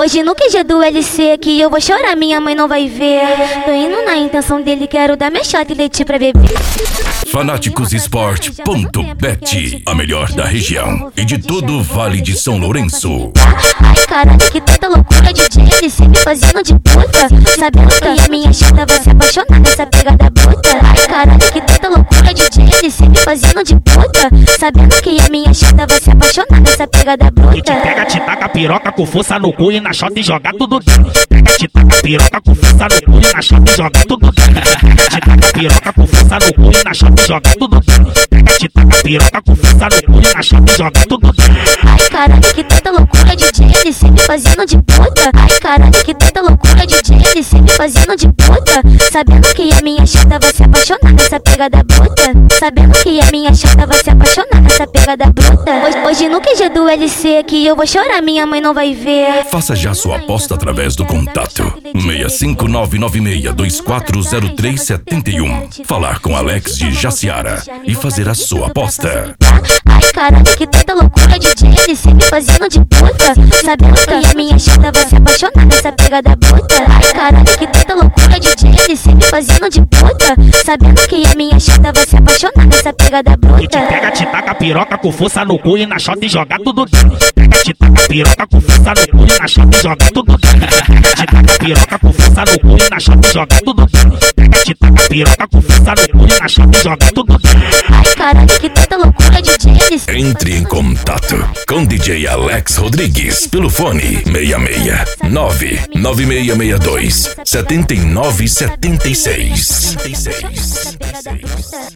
Hoje no QG do LC que eu vou chorar, minha mãe não vai ver. Tô indo na intenção dele, quero dar minha chata e leite pra beber. Fanaticossport.bet, a melhor da região e de todo o Vale de São Lourenço. Ai caralho, que tanta loucura, DJ LC me fazendo de puta. Sabendo que a minha chata vai se apaixonar nessa pegada bruta. Ai caralho, que tanta loucura, DJ LC me fazendo de puta. Sabendo que a minha chata vai se apaixonar nessa pegada bruta. E te pega, te taca piroca com força no cu e na chota e joga tudo dentro. Pega, te taca piroca com força no cu e na chota e joga tudo dentro. Pega, te taca piroca com força no cu e na chota e joga tudo dentro. Pega, te taca piroca com força no cu e na chota e joga tudo dentro. Ai caralho, que tanta loucura, DJ LC me fazendo de puta. Ai caralho, que tanta loucura, DJ LC me fazendo de puta. Sabendo que a minha chata vai se apaixonar nessa pegada bruta. Sabendo que a minha chata vai se apaixonar nessa pegada bruta. Hoje no QG do LC que eu vou chorar, minha mãe não vai ver. Faça já sua aposta através do contato 65996240371. Falar com Alex de Jaciara e fazer a sua aposta. Ai caralho, que tanta loucura, DJ LC me fazendo de puta. Sabendo que a minha chata vai se apaixonar nessa pegada bruta. Ai caralho, que tanta loucura, DJ LC me fazendo de puta. Sabendo que a minha chata vai se apaixonar nessa pegada E te bruta. pega, te taca piroca com força no cu e na chota e joga tudo dentro. Pega, te taca piroca com força no cu e na chota e joga tudo dentro. Pega, te taca piroca com força no cu e na chota e joga tudo dentro. Pega, te taca piroca com força no cu e na chota e joga tudo dentro. Ai caralho, que tanta loucura, DJ LC. Entre em contato com DJ Alex Rodrigues pelo fone 66 99662 7976.